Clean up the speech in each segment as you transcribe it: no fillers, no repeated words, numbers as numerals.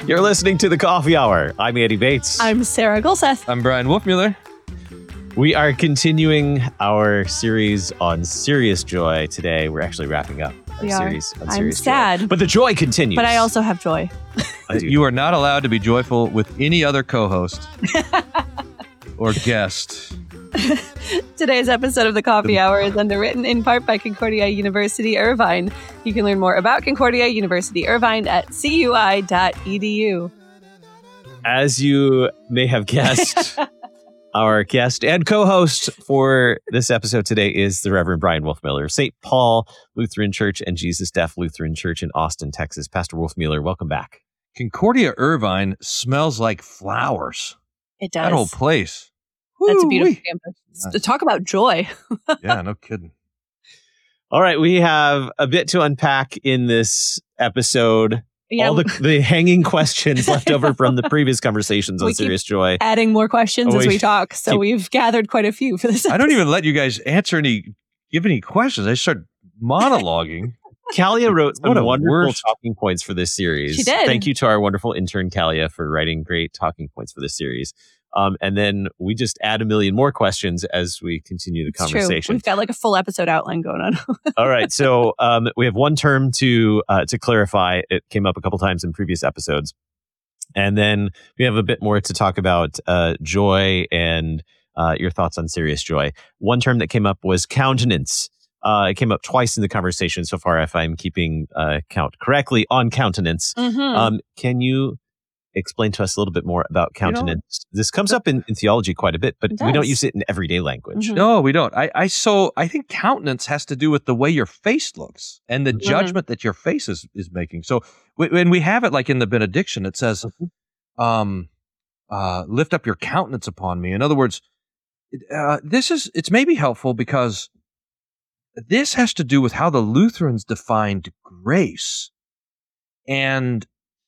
You're listening to The Coffee Hour. I'm Andy Bates. I'm Sarah Gulseth. I'm Brian Wolfmuller. We are continuing our series on Serious Joy today. We're actually wrapping up our series on Serious Joy. I'm sad. But the joy continues. But I also have joy. You are not allowed to be joyful with any other co-host or guest. Today's episode of The Coffee Hour is underwritten in part by Concordia University Irvine. You can learn more about Concordia University Irvine at cui.edu. As you may have guessed, our guest and co-host for this episode today is the Reverend Brian Wolfmuller, St. Paul Lutheran Church and Jesus Deaf Lutheran Church in Austin, Texas. Pastor Wolfmuller, welcome back. Concordia Irvine smells like flowers. It does. That whole place. That's a beautiful Woo-wee. campus. Nice. Talk about joy. Yeah, no kidding. All right, we have a bit to unpack in this episode. Yeah, all the hanging questions left over from the previous conversations on Serious Joy. Adding more questions as we talk. So we've gathered quite a few for this episode. I don't even let you guys give any questions. I start monologuing. Kalia wrote some wonderful talking points for this series. She did. Thank you to our wonderful intern, Kalia, for writing great talking points for this series. And then we just add a million more questions as we continue the conversation. True. We've got like a full episode outline going on. All right. So we have one term to clarify. It came up a couple times in previous episodes. And then we have a bit more to talk about joy and your thoughts on Serious Joy. One term that came up was countenance. It came up twice in the conversation so far, if I'm keeping count correctly, on countenance. Mm-hmm. Can you explain to us a little bit more about countenance? This comes up in theology quite a bit, but we don't use it in everyday language. Mm-hmm. No, we don't. I think countenance has to do with the way your face looks and the judgment that your face is making. So when we have it like in the benediction, it says, lift up your countenance upon me. In other words, it's maybe helpful because this has to do with how the Lutherans defined grace. And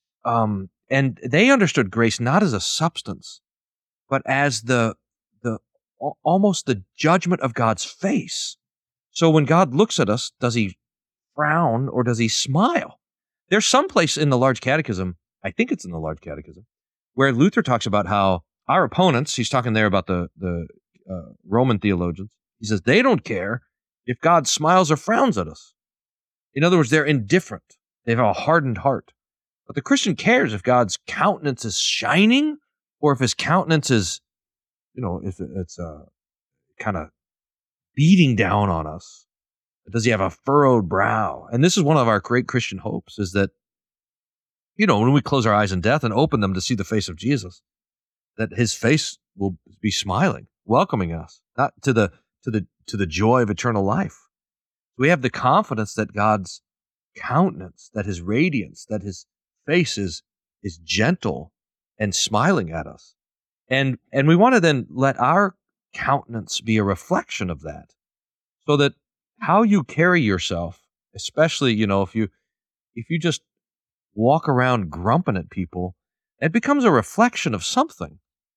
they understood grace not as a substance, but as the almost the judgment of God's face. So when God looks at us, does he frown or does he smile? There's some place in the Large Catechism, I think it's in the Large Catechism, where Luther talks about how our opponents, he's talking there about the Roman theologians, he says they don't care if God smiles or frowns at us. In other words, they're indifferent. They have a hardened heart. But the Christian cares if God's countenance is shining or if his countenance is, if it's kind of beating down on us. Does he have a furrowed brow? And this is one of our great Christian hopes is that, when we close our eyes in death and open them to see the face of Jesus, that his face will be smiling, welcoming us, not to the joy of eternal life. We have the confidence that God's countenance, that his radiance, that his face is gentle and smiling at us. And we want to then let our countenance be a reflection of that. So that how you carry yourself, especially, if you just walk around grumping at people, it becomes a reflection of something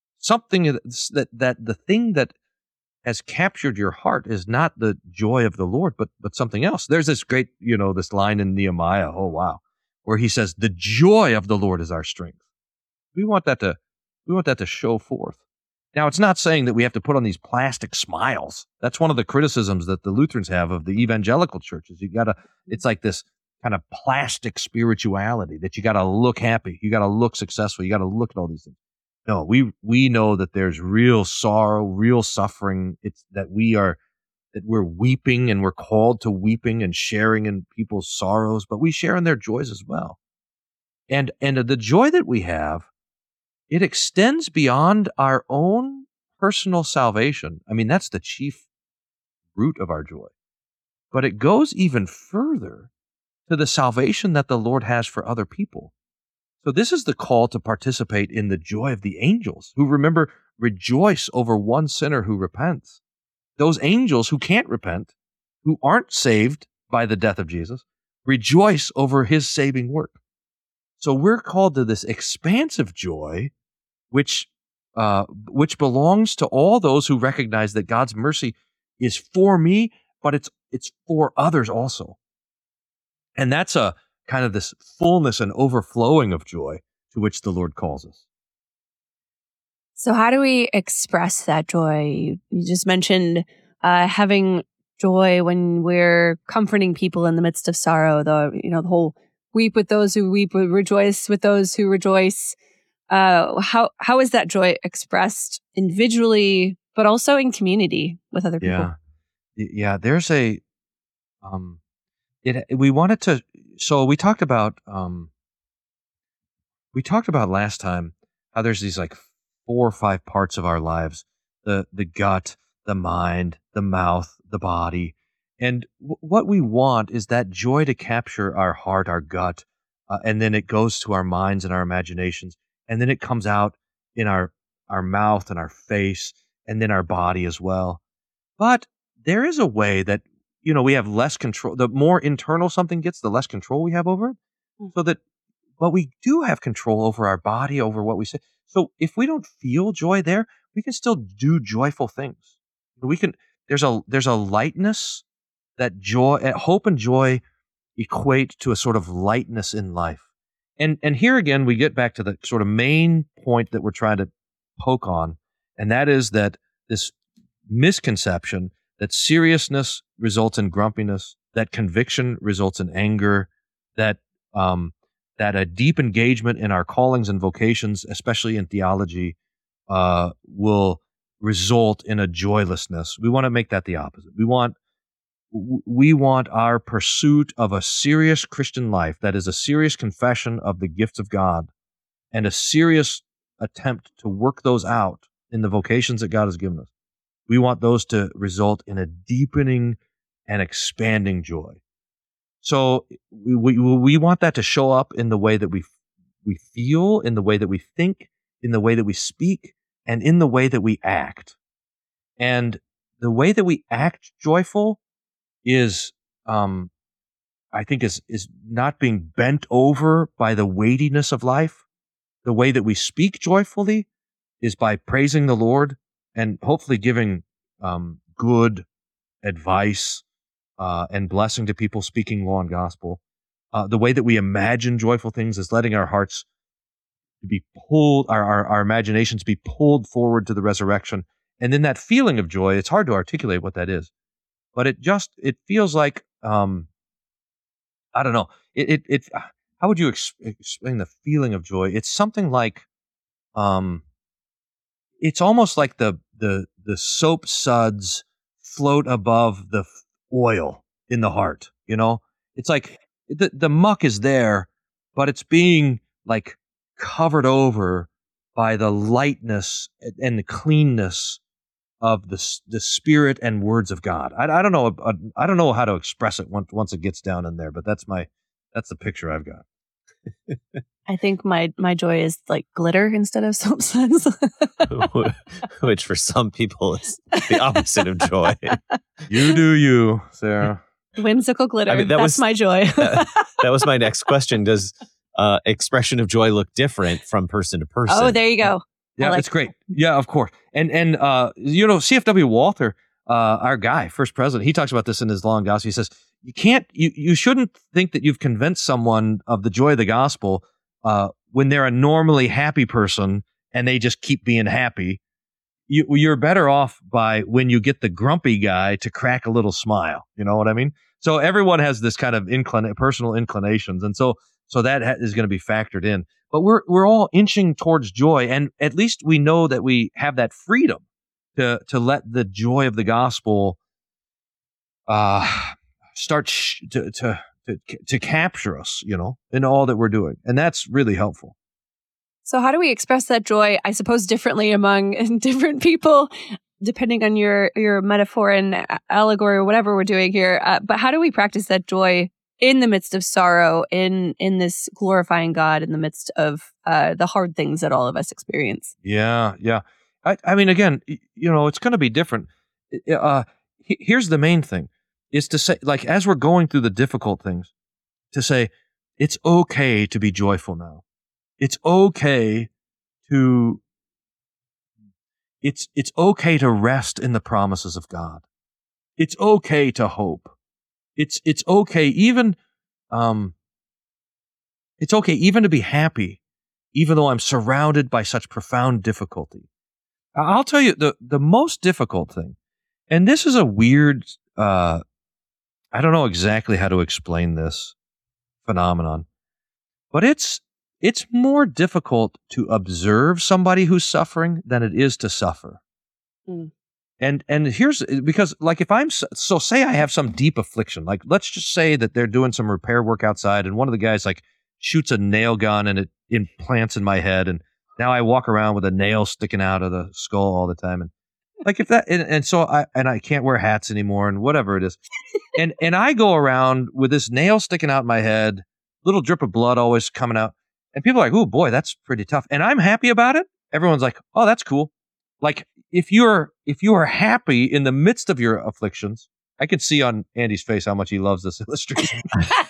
that the thing that has captured your heart is not the joy of the Lord, but something else. There's this great, this line in Nehemiah, where he says, the joy of the Lord is our strength. We want that to show forth. Now, it's not saying that we have to put on these plastic smiles. That's one of the criticisms that the Lutherans have of the evangelical churches. It's like this kind of plastic spirituality that you got to look happy. You got to look successful. You got to look at all these things. No, we know that there's real sorrow, real suffering. It's that we're weeping and we're called to weeping and sharing in people's sorrows, but we share in their joys as well. And the joy that we have, it extends beyond our own personal salvation. I mean, that's the chief root of our joy. But it goes even further to the salvation that the Lord has for other people. So this is the call to participate in the joy of the angels who, remember, rejoice over one sinner who repents. Those angels who can't repent, who aren't saved by the death of Jesus, rejoice over his saving work. So we're called to this expansive joy, which belongs to all those who recognize that God's mercy is for me, but it's for others also. And that's a kind of this fullness and overflowing of joy to which the Lord calls us. So how do we express that joy? You just mentioned having joy when we're comforting people in the midst of sorrow. The whole weep with those who weep, rejoice with those who rejoice. How is that joy expressed individually, but also in community with other people? Yeah. There's a we wanted to. So we talked about last time how there's these like 4 or 5 parts of our lives: the gut, the mind, the mouth, the body. And what we want is that joy to capture our heart, our gut, and then it goes to our minds and our imaginations, and then it comes out in our mouth and our face, and then our body as well. But there is a way that we have less control. The more internal something gets, the less control we have over it. So that, but we do have control over our body, over what we say. So if we don't feel joy there, we can still do joyful things. We can. There's a lightness that hope and joy equate to a sort of lightness in life. And here again, we get back to the sort of main point that we're trying to poke on, and that is that this misconception that seriousness results in grumpiness, that conviction results in anger, that a deep engagement in our callings and vocations, especially in theology, will result in a joylessness. We want to make that the opposite. We want our pursuit of a serious Christian life, that is a serious confession of the gifts of God and a serious attempt to work those out in the vocations that God has given us. We want those to result in a deepening and expanding joy. So we want that to show up in the way that we feel, in the way that we think, in the way that we speak, and in the way that we act. And the way that we act joyful is, I think, is not being bent over by the weightiness of life. The way that we speak joyfully is by praising the Lord and hopefully giving good advice and blessing to people, speaking law and gospel. The way that we imagine joyful things is letting our hearts be pulled, our imaginations be pulled forward to the resurrection. And then that feeling of joy, it's hard to articulate what that is, but it feels like, I don't know, how would you explain the feeling of joy? It's something like, it's almost like the soap suds float above the oil in the heart. It's like the muck is there, but it's being like covered over by the lightness and the cleanness of the Spirit and words of God. I don't know. I don't know how to express it once it gets down in there, but that's the picture I've got. I think my joy is like glitter instead of soap suds. Which for some people is the opposite of joy. You do you, Sarah. Whimsical glitter. I mean, that's my joy. That was my next question. Does expression of joy look different from person to person? Oh, there you go. Yeah, it's great. Yeah, of course. And C.F.W. Walther, our guy, first president, he talks about this in his Law and Gospel. He says, you shouldn't think that you've convinced someone of the joy of the gospel when they're a normally happy person and they just keep being happy. You're better off by when you get the grumpy guy to crack a little smile. You know what I mean? So everyone has this kind of personal inclinations, and so that is going to be factored in. But we're all inching towards joy, and at least we know that we have that freedom to let the joy of the gospel start to capture us, in all that we're doing, and that's really helpful. So how do we express that joy, I suppose, differently among different people, depending on your metaphor and allegory or whatever we're doing here? But how do we practice that joy in the midst of sorrow, in this glorifying God, in the midst of the hard things that all of us experience? Yeah. I mean, again, it's going to be different. Here's the main thing, is to say, like, as we're going through the difficult things, to say, it's okay to be joyful now. It's okay to rest in the promises of God. It's okay to hope. It's okay even to be happy even though I'm surrounded by such profound difficulty. I'll tell you the most difficult thing, and this is a weird, I don't know exactly how to explain this phenomenon, but it's more difficult to observe somebody who's suffering than it is to suffer. Mm. And here's, because like if so say I have some deep affliction, like let's just say that they're doing some repair work outside and one of the guys like shoots a nail gun and it implants in my head. And now I walk around with a nail sticking out of the skull all the time. And like if that, and so I can't wear hats anymore and whatever it is. and I go around with this nail sticking out in my head, little drip of blood always coming out. And people are like, oh boy, that's pretty tough. And I'm happy about it. Everyone's like, oh, that's cool. Like if you are happy in the midst of your afflictions, I can see on Andy's face how much he loves this illustration.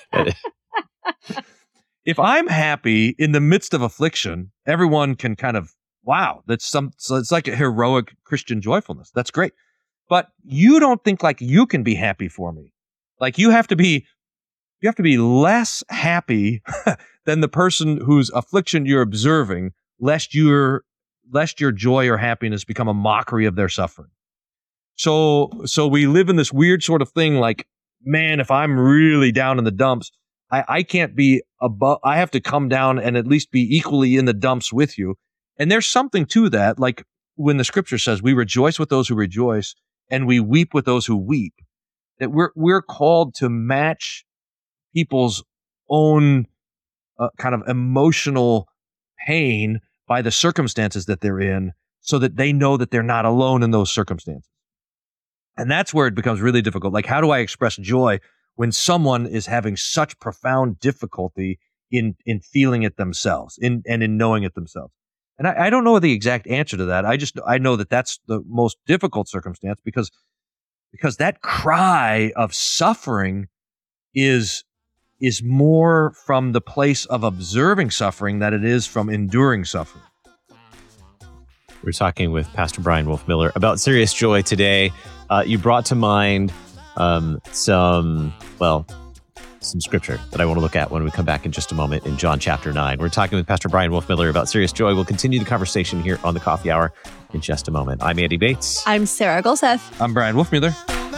If I'm happy in the midst of affliction, everyone can kind of, wow, so it's like a heroic Christian joyfulness. That's great. But you don't think like you can be happy for me. Like you have to be less happy than the person whose affliction you're observing, lest your joy or happiness become a mockery of their suffering. So we live in this weird sort of thing like, man, if I'm really down in the dumps, I can't be above, I have to come down and at least be equally in the dumps with you. And there's something to that, like when the scripture says we rejoice with those who rejoice and we weep with those who weep, that we're called to match people's own kind of emotional pain by the circumstances that they're in so that they know that they're not alone in those circumstances. And that's where it becomes really difficult. Like, how do I express joy when someone is having such profound difficulty in feeling it themselves, and in knowing it themselves? And I don't know the exact answer to that. I know that that's the most difficult circumstance because that cry of suffering is more from the place of observing suffering than it is from enduring suffering. We're talking with Pastor Brian Wolfmueller about serious joy today. You brought to mind some scripture that I want to look at when we come back in just a moment in John chapter 9. We're talking with Pastor Brian Wolfmueller about serious joy. We'll continue the conversation here on the Coffee Hour in just a moment. I'm Andy Bates. I'm Sarah Golseth. I'm Brian Wolfmueller.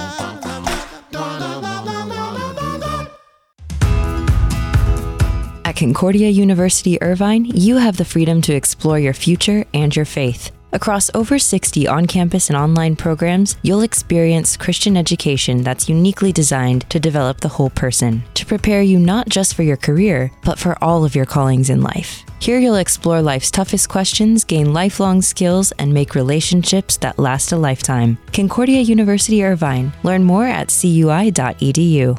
At Concordia University Irvine, you have the freedom to explore your future and your faith. Across over 60 on-campus and online programs, you'll experience Christian education that's uniquely designed to develop the whole person, to prepare you not just for your career, but for all of your callings in life. Here you'll explore life's toughest questions, gain lifelong skills, and make relationships that last a lifetime. Concordia University Irvine. Learn more at cui.edu.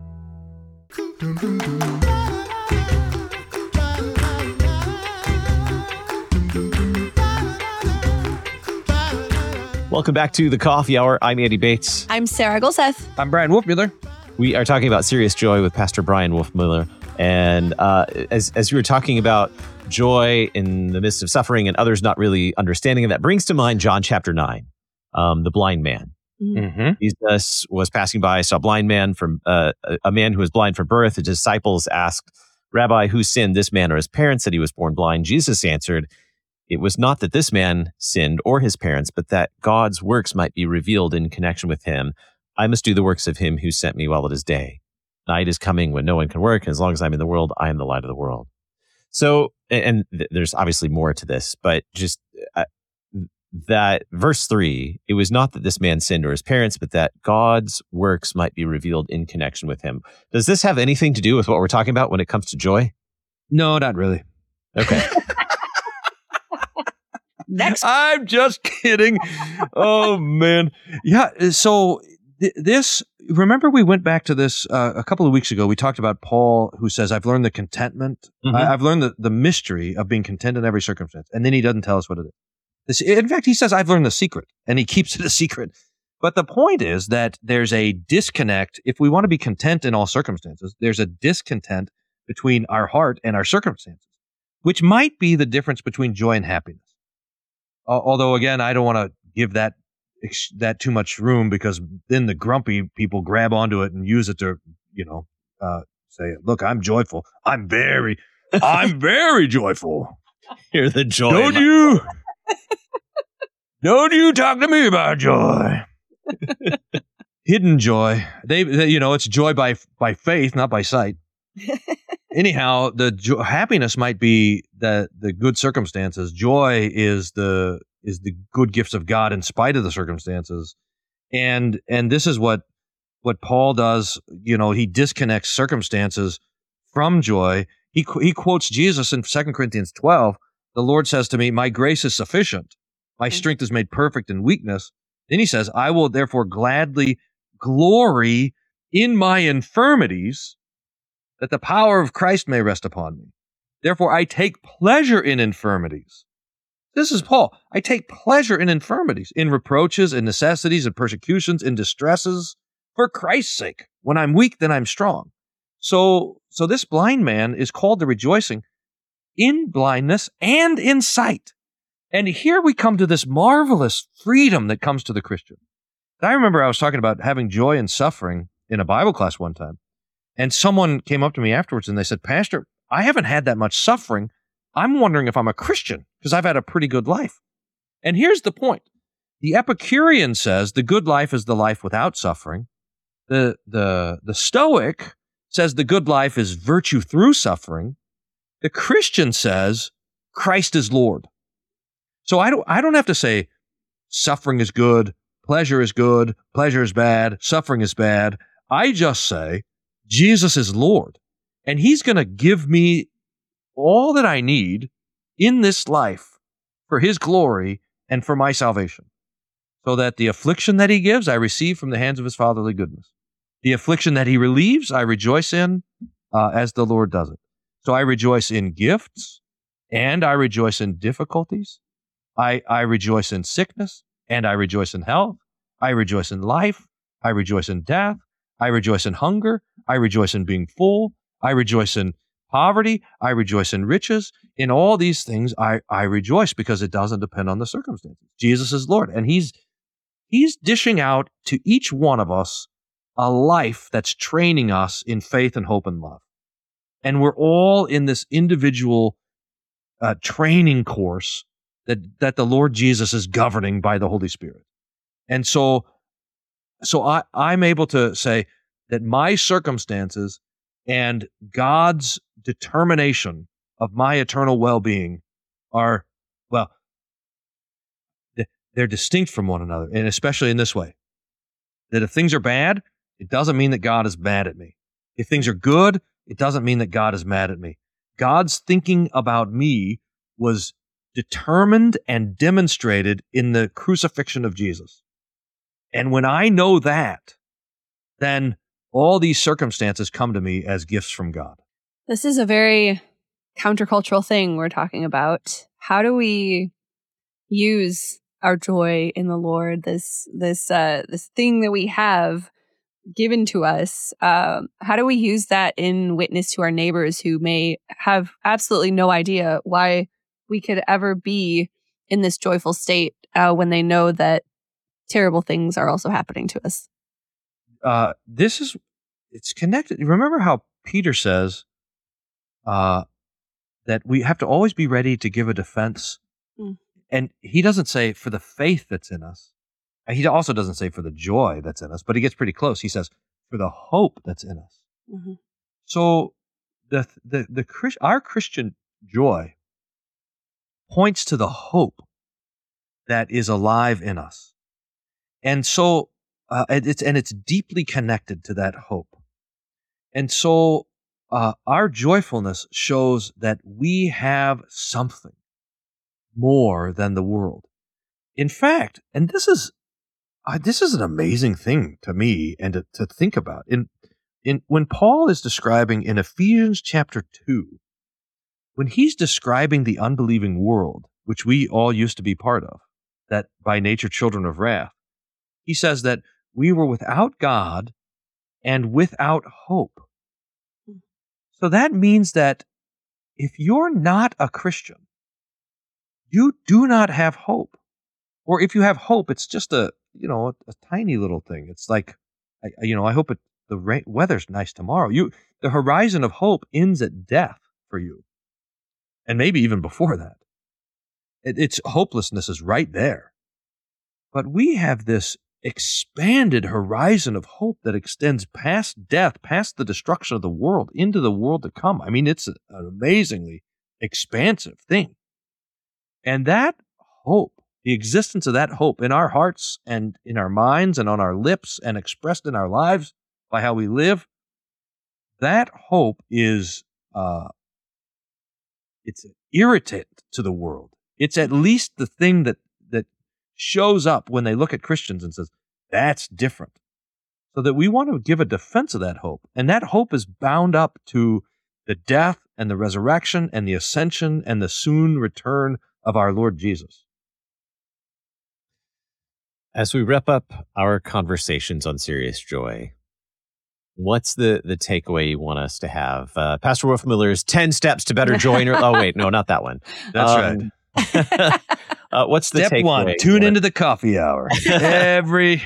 Welcome back to the Coffee Hour. I'm Andy Bates. I'm Sarah Golseth. I'm Brian Wolfmueller. We are talking about serious joy with Pastor Brian Wolfmueller. And as you were talking about joy in the midst of suffering and others not really understanding it, that brings to mind John chapter 9, the blind man. Mm-hmm. Jesus was passing by, saw a blind man, from a man who was blind from birth. The disciples asked, Rabbi, who sinned, this man or his parents, that he was born blind? Jesus answered, it was not that this man sinned or his parents, but that God's works might be revealed in connection with him. I must do the works of him who sent me while it is day. Night is coming when no one can work. And as long as I'm in the world, I am the light of the world. So, and there's obviously more to this, but just that verse 3, it was not that this man sinned or his parents, but that God's works might be revealed in connection with him. Does this have anything to do with what we're talking about when it comes to joy? No, not really. Okay. Next. I'm just kidding. Oh, man. Yeah. So this, remember we went back to this a couple of weeks ago. We talked about Paul, who says, I've learned the contentment. Mm-hmm. I've learned the mystery of being content in every circumstance. And then he doesn't tell us what it is. In fact, he says, I've learned the secret, and he keeps it a secret. But the point is that there's a disconnect. If we want to be content in all circumstances, there's a discontent between our heart and our circumstances, which might be the difference between joy and happiness. Although, again, I don't want to give that too much room, because then the grumpy people grab onto it and use it to, say, look, I'm joyful. I'm very joyful. Hear the joy. Don't you talk to me about joy. Hidden joy. They it's joy by faith, not by sight. Anyhow, the happiness might be the good circumstances. Joy is the good gifts of God in spite of the circumstances. And this is what Paul does. He disconnects circumstances from joy. He quotes Jesus in 2 Corinthians 12. The Lord says to me, "My grace is sufficient. My strength is made perfect in weakness." Then he says, "I will therefore gladly glory in my infirmities, that the power of Christ may rest upon me. Therefore I take pleasure in infirmities." This is Paul. "I take pleasure in infirmities, in reproaches, in necessities, in persecutions, in distresses, for Christ's sake. When I'm weak, then I'm strong." So this blind man is called to rejoicing in blindness and in sight. And here we come to this marvelous freedom that comes to the Christian. I remember I was talking about having joy in suffering in a Bible class one time. And someone came up to me afterwards and they said, "Pastor, I haven't had that much suffering. I'm wondering if I'm a Christian because I've had a pretty good life." And here's the point. The Epicurean says the good life is the life without suffering. The Stoic says the good life is virtue through suffering. The Christian says Christ is Lord. So I don't have to say suffering is good, pleasure is good, pleasure is bad, suffering is bad. I just say Jesus is Lord, and he's going to give me all that I need in this life for his glory and for my salvation, so that the affliction that he gives, I receive from the hands of his fatherly goodness. The affliction that he relieves, I rejoice in as the Lord does it. So I rejoice in gifts, and I rejoice in difficulties. I rejoice in sickness, and I rejoice in health. I rejoice in life. I rejoice in death. I rejoice in hunger. I rejoice in being full. I rejoice in poverty. I rejoice in riches. In all these things, I rejoice because it doesn't depend on the circumstances. Jesus is Lord, and he's dishing out to each one of us a life that's training us in faith and hope and love. And we're all in this individual training course that the Lord Jesus is governing by the Holy Spirit. And so I'm able to say that my circumstances and God's determination of my eternal well-being are, well, they're distinct from one another, and especially in this way, that if things are bad, it doesn't mean that God is mad at me. If things are good, it doesn't mean that God is mad at me. God's thinking about me was determined and demonstrated in the crucifixion of Jesus. And when I know that, then all these circumstances come to me as gifts from God. This is a very countercultural thing we're talking about. How do we use our joy in the Lord, this thing that we have given to us? How do we use that in witness to our neighbors who may have absolutely no idea why we could ever be in this joyful state when they know that terrible things are also happening to us? It's connected. Remember how Peter says that we have to always be ready to give a defense. And he doesn't say for the faith that's in us. He also doesn't say for the joy that's in us, but he gets pretty close. He says for the hope that's in us. Mm-hmm. So our Christian joy points to the hope that is alive in us. And so it's deeply connected to that hope. And so our joyfulness shows that we have something more than the world. In fact, and this is an amazing thing to me and to think about. When Paul is describing in Ephesians chapter 2, when he's describing the unbelieving world, which we all used to be part of, that by nature children of wrath, he says that we were without God and without hope. So that means that if you're not a Christian, you do not have hope. Or if you have hope, it's just a tiny little thing. It's like, I hope the weather's nice tomorrow. The horizon of hope ends at death for you. And maybe even before that. It's hopelessness is right there. But we have this expanded horizon of hope that extends past death, past the destruction of the world, into the world to come. I mean, it's an amazingly expansive thing. And that hope, the existence of that hope in our hearts and in our minds and on our lips and expressed in our lives by how we live, that hope is it's an irritant to the world. It's at least the thing that shows up when they look at Christians and says, that's different. So that we want to give a defense of that hope. And that hope is bound up to the death and the resurrection and the ascension and the soon return of our Lord Jesus. As we wrap up our conversations on Serious Joy, what's the takeaway you want us to have? Pastor Wolfmueller's 10 Steps to Better Joy in Your... Oh, wait, no, not that one. That's right. What's the Step takeaway? one, tune into the coffee hour every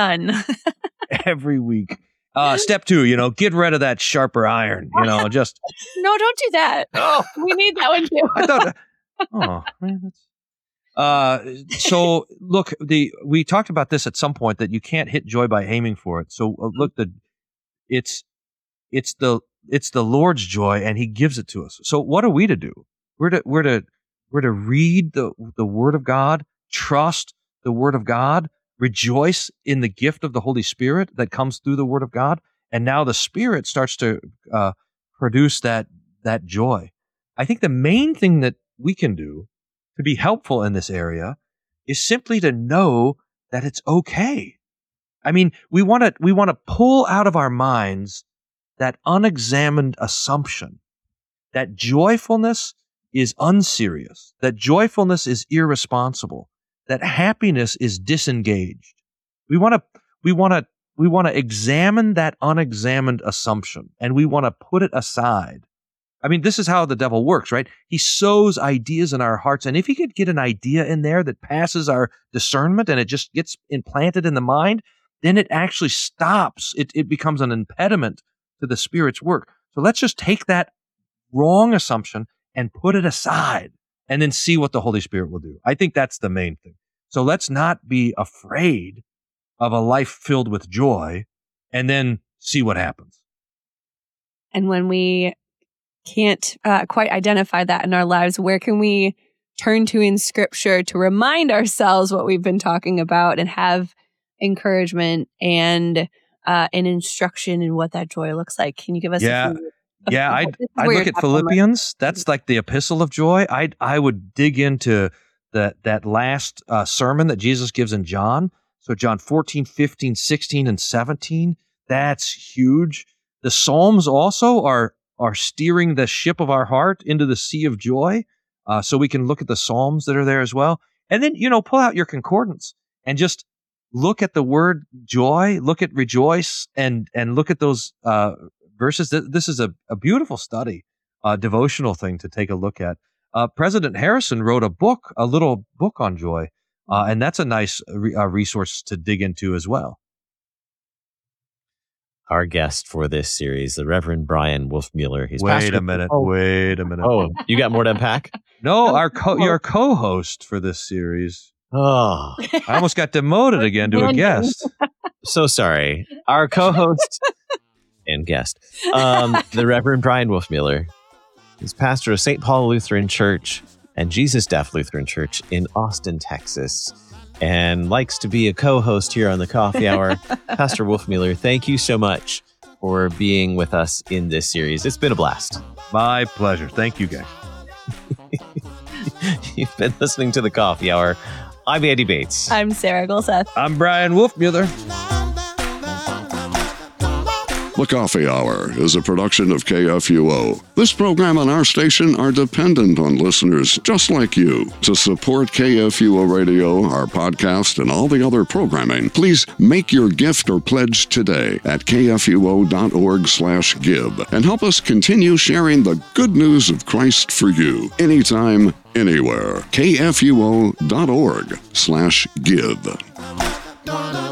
week. Step two, get rid of that sharper iron. Just No, don't do that. Oh. We need that one too. I thought. Oh man, that's. So look, we talked about this at some point that you can't hit joy by aiming for it. So look, it's the Lord's joy, and He gives it to us. So what are we to do? We're to read the Word of God, trust the Word of God, rejoice in the gift of the Holy Spirit that comes through the Word of God, and now the Spirit starts to produce that joy. I think the main thing that we can do to be helpful in this area is simply to know that it's okay. I mean, we want to pull out of our minds that unexamined assumption that joyfulness is unserious, that joyfulness is irresponsible, that happiness is disengaged. We want to examine that unexamined assumption, and we want to put it aside. I mean, this is how the devil works, right? He sows ideas in our hearts, and if he could get an idea in there that passes our discernment and it just gets implanted in the mind, then it actually stops. It becomes an impediment to the Spirit's work. So let's just take that wrong assumption and put it aside and then see what the Holy Spirit will do. I think that's the main thing. So let's not be afraid of a life filled with joy and then see what happens. And when we can't quite identify that in our lives, where can we turn to in Scripture to remind ourselves what we've been talking about and have encouragement and an instruction in what that joy looks like? Can you give us a few? Yeah, I look at Philippians. That's like the epistle of joy. I would dig into that last sermon that Jesus gives in John. So John 14, 15, 16, and 17. That's huge. The Psalms also are steering the ship of our heart into the sea of joy. So we can look at the Psalms that are there as well. And then, pull out your concordance and just look at the word joy, look at rejoice, and look at those verses. This is a beautiful study, devotional thing to take a look at. President Harrison wrote a little book on joy, and that's a nice resource to dig into as well. Our guest for this series, the Reverend Brian Wolfmueller. He's Wait a minute. Oh, you got more to unpack? No, your co-host for this series. Oh, I almost got demoted again to a guest. So sorry. Our co-host and guest, the Reverend Brian Wolfmueller. He's pastor of St. Paul Lutheran Church and Jesus Deaf Lutheran Church in Austin, Texas, and likes to be a co-host here on the Coffee Hour. Pastor Wolfmueller, thank you so much for being with us in this series. It's been a blast. My pleasure. Thank you, guys. You've been listening to the Coffee Hour. I'm Andy Bates. I'm Sarah Golseth. I'm Brian Wolfmueller. The Coffee Hour is a production of KFUO. This program and our station are dependent on listeners just like you. To support KFUO Radio, our podcast, and all the other programming, please make your gift or pledge today at kfuo.org/give and help us continue sharing the good news of Christ for you anytime, anywhere. kfuo.org/give.